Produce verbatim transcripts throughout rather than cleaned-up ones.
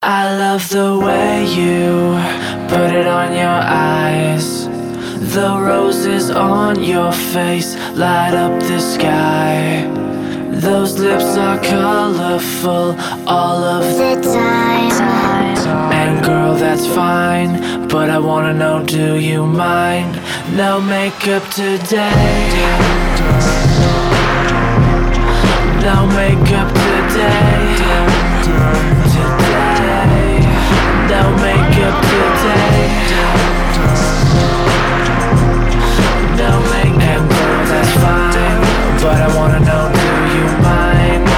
I love the way you put it on your eyes. The roses on your face light up the sky. Those lips are colorful all of the time. And girl, that's fine, but I wanna know, do you mind? No makeup today. No makeup today. Today. No makeup today. No makeup, and girl, that's fine, but I wanna know, do you mind?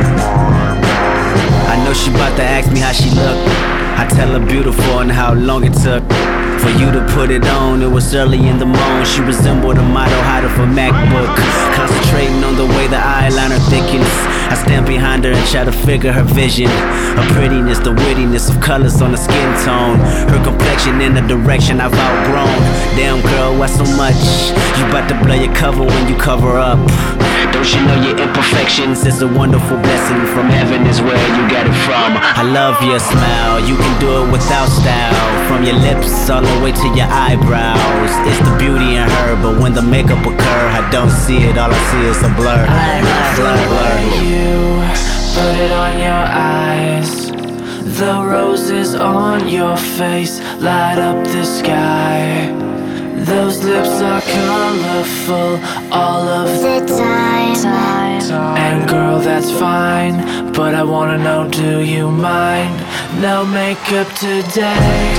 I know she bout to ask me how she look. I tell her beautiful and how long it took for you to put it on. It was early in the morning. She resembled a model hot of a MacBook, concentrating on the way the eyeliner thickens. I stand behind her and try to figure her vision. Her prettiness, the wittiness of colors on the skin tone. Her complexion in a direction I've outgrown. Damn girl, why so much? You bout to blow your cover when you cover up. Don't you know your imperfections is a wonderful blessing from heaven is where you get it from. I love your smile, you can do it without style. From your lips all the way to your eyebrows. It's the beauty in her, but when the makeup occur, I don't see it, all I see is a blur. I love the way you put it on your eyes. The roses on your face light up the sky. Those lips are colorful all of the time. And girl, that's fine, but I wanna know, do you mind? No makeup today.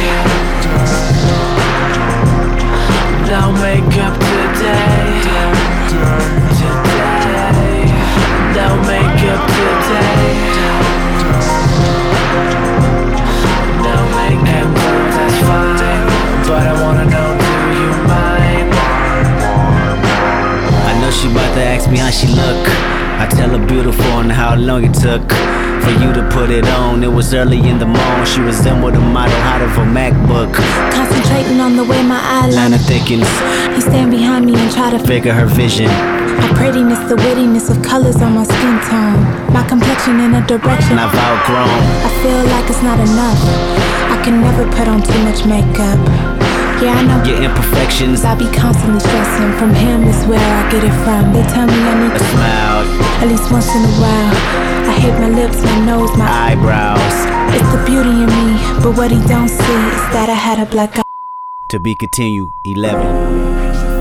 No makeup today. Today. No makeup today. No makeup, and girl, that's fine, but I wanna know, do you mind? I know she bout to ask me how she look. I tell her beautiful and how long it took for you to put it on. It was early in the morning. She resembled a model hot of a MacBook, concentrating on the way my eyeliner thickens. You stand behind me and try to Figure her vision. my prettiness, the wittiness of colors on my skin tone. My complexion in a direction I've outgrown. I feel like it's not enough. I can never put on too much makeup. Yeah, I know Your imperfections, I be constantly stressing. From him is where I get it from. They tell me I need a to smile, at least once in a while. I hate my lips, my nose, my eyebrows. It's the beauty in me, but what he don't see is that I had a black eye. To be continued, eleven.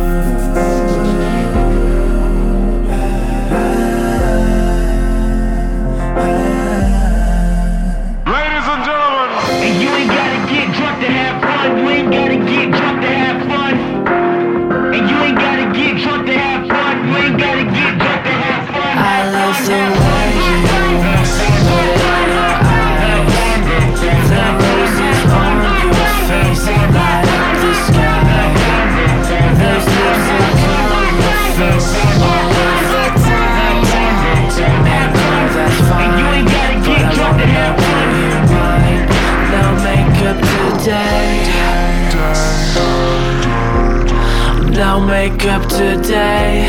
No makeup today.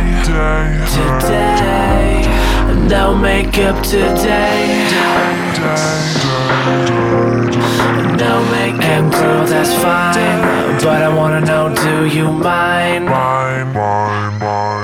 Today. No makeup today. No makeup, and girl, that's fine, but I wanna know, do you mind? Mind, mind, mind.